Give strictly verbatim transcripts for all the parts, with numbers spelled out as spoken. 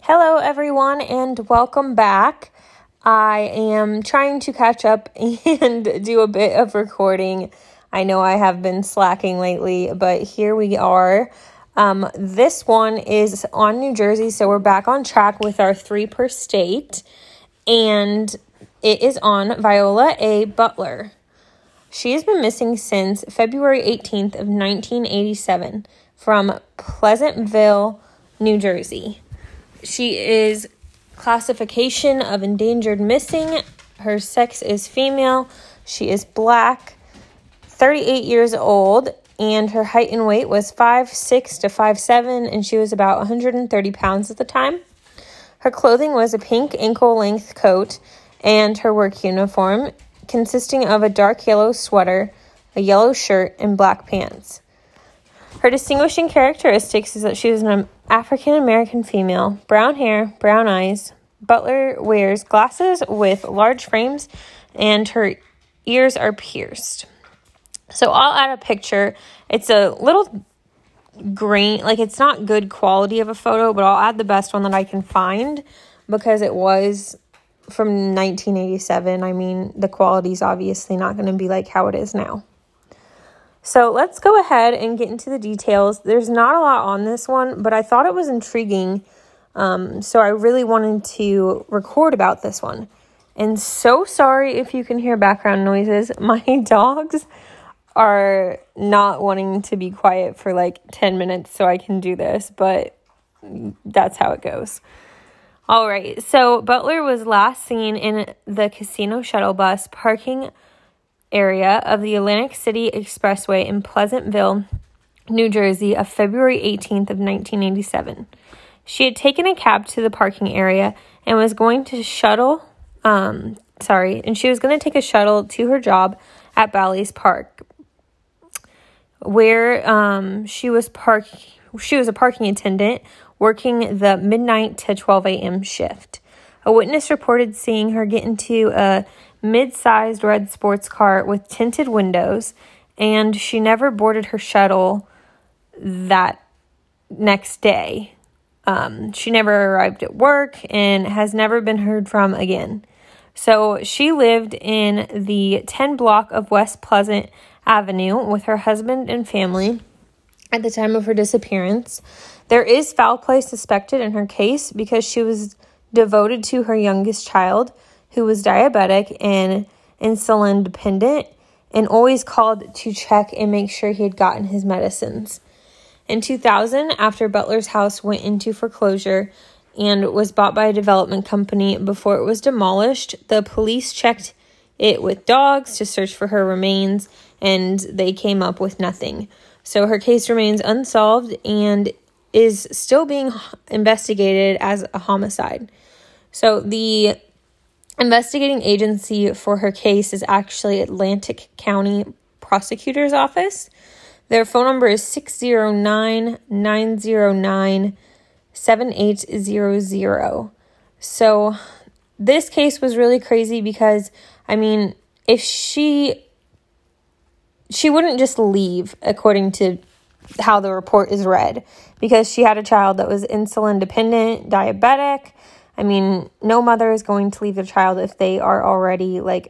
Hello, everyone, and welcome back. I am trying to catch up and do a bit of recording. I know I have been slacking lately, but here we are. Um, this one is on New Jersey, so we're back on track with our three per state, and it is on Viola A. Butler. She has been missing since February eighteenth of nineteen eighty-seven from Pleasantville, New Jersey. She is classification of endangered missing. Her sex is female. She is black, thirty-eight years old, and her height and weight was five six to five seven, and she was about one hundred thirty pounds at the time. Her clothing was a pink ankle-length coat and her work uniform, consisting of a dark yellow sweater, a yellow shirt, and black pants. Her distinguishing characteristics is that she is an African-American female, brown hair, brown eyes. Butler wears glasses with large frames, and her ears are pierced. So I'll add a picture. It's a little grain, like it's not good quality of a photo, but I'll add the best one that I can find because it was from nineteen eighty-seven. I mean, the quality's obviously not going to be like how it is now. So let's go ahead and get into the details. There's not a lot on this one, but I thought it was intriguing. Um, so I really wanted to record about this one. And so sorry if you can hear background noises. My dogs are not wanting to be quiet for like ten minutes so I can do this, but that's how it goes. All right, so Butler was last seen in the casino shuttle bus parking area of the Atlantic City Expressway in Pleasantville, New Jersey, of February eighteenth of nineteen eighty-seven. She had taken a cab to the parking area and was going to shuttle, um, sorry, and she was going to take a shuttle to her job at Bally's Park, where um, she was park. She was a parking attendant working the midnight to twelve a.m. shift. A witness reported seeing her get into a mid-sized red sports car with tinted windows, and she never boarded her shuttle that next day. Um, she never arrived at work and has never been heard from again. So she lived in the ten block of West Pleasant Avenue with her husband and family at the time of her disappearance. There is foul play suspected in her case because she was devoted to her youngest child, who was diabetic and insulin dependent, and always called to check and make sure he had gotten his medicines. In two thousand, after Butler's house went into foreclosure and was bought by a development company before it was demolished, the police checked it with dogs to search for her remains, and they came up with nothing. So her case remains unsolved and is still being investigated as a homicide. So the investigating agency for her case is actually Atlantic County Prosecutor's Office. Their phone number is six zero nine, nine zero nine, seven eight zero zero. So this case was really crazy because, I mean, if she, she wouldn't just leave according to how the report is read, because she had a child that was insulin dependent, diabetic. I mean, no mother is going to leave their child if they are already, like,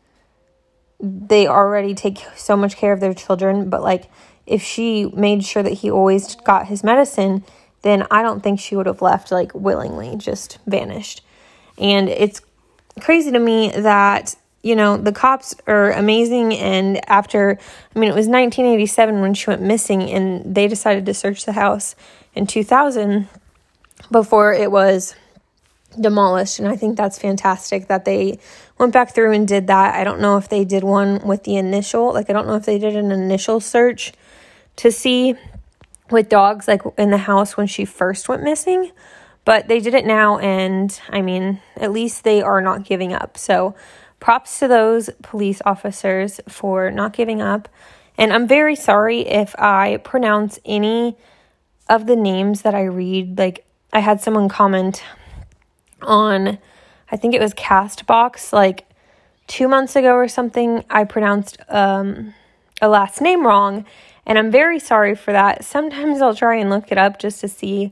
they already take so much care of their children. But, like, if she made sure that he always got his medicine, then I don't think she would have left, like, willingly, just vanished. And it's crazy to me that, you know, the cops are amazing. And after, I mean, it was nineteen eighty-seven when she went missing, and they decided to search the house in two thousand before it was demolished. And I think that's fantastic that they went back through and did that. I don't know if they did one with the initial, like, I don't know if they did an initial search to see with dogs, like, in the house when she first went missing, but they did it now. And I mean, at least they are not giving up. So props to those police officers for not giving up. And I'm very sorry if I pronounce any of the names that I read. Like, I had someone comment on, I think it was Castbox, like two months ago or something. I pronounced um, a last name wrong, and I'm very sorry for that. Sometimes I'll try and look it up just to see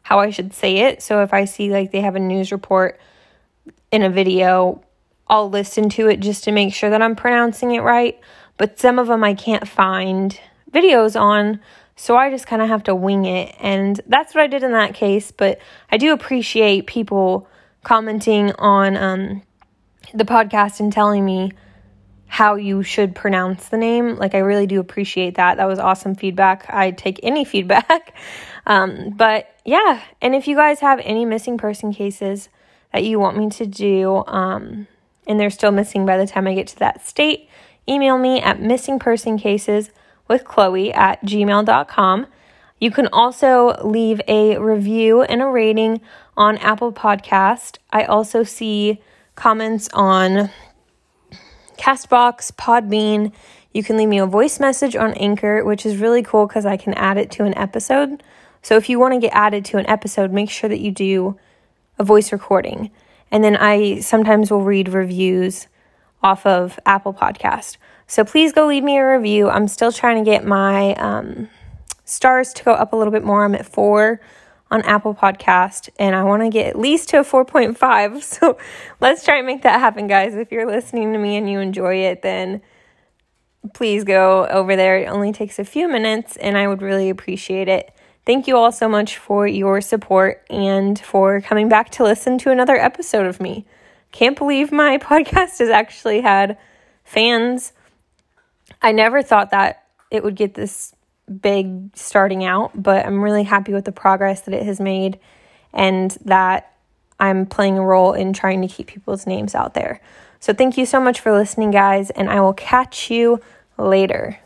how I should say it. So if I see like they have a news report in a video, I'll listen to it just to make sure that I'm pronouncing it right. But some of them I can't find videos on, so I just kind of have to wing it. And that's what I did in that case. But I do appreciate people commenting on um, the podcast and telling me how you should pronounce the name. Like, I really do appreciate that. That was awesome feedback. I'd take any feedback. um, but yeah, and if you guys have any missing person cases that you want me to do, um, and they're still missing by the time I get to that state, email me at missingpersoncases.with.chloe at gmail dot com. You can also leave a review and a rating on Apple Podcast. I also see comments on Castbox, Podbean. You can leave me a voice message on Anchor, which is really cool because I can add it to an episode. So if you want to get added to an episode, make sure that you do a voice recording. And then I sometimes will read reviews off of Apple Podcast. So please go leave me a review. I'm still trying to get my um, stars to go up a little bit more. I'm at four on Apple Podcast, and I want to get at least to a four point five. So let's try and make that happen, guys. If you're listening to me and you enjoy it, then please go over there. It only takes a few minutes, and I would really appreciate it. Thank you all so much for your support and for coming back to listen to another episode of me. Can't believe my podcast has actually had fans. I never thought that it would get this big starting out, but I'm really happy with the progress that it has made and that I'm playing a role in trying to keep people's names out there. So thank you so much for listening, guys, and I will catch you later.